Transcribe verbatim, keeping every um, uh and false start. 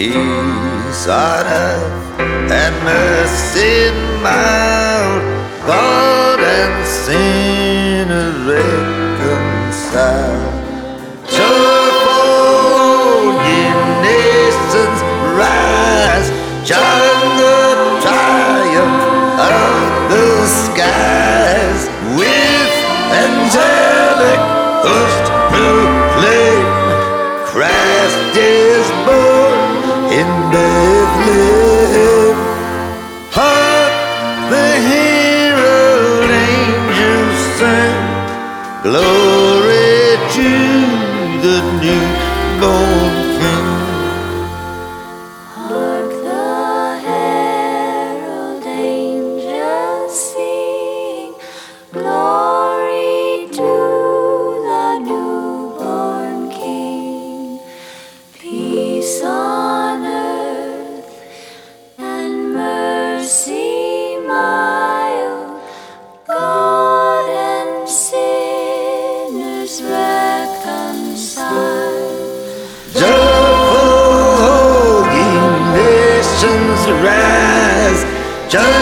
Peace on earth and mercy mild, God and sinner reconciled. Joyful ye nations, rise, join the triumph of the skies, with angelic host proclaim, Christ is born in Bethlehem. Hark the herald angels sing, glory to the newborn King. Hark the herald angels sing, glory to the newborn King. Peace on earth and mercy mild, God and sinners reconciled. Joyful ye nations, rise, join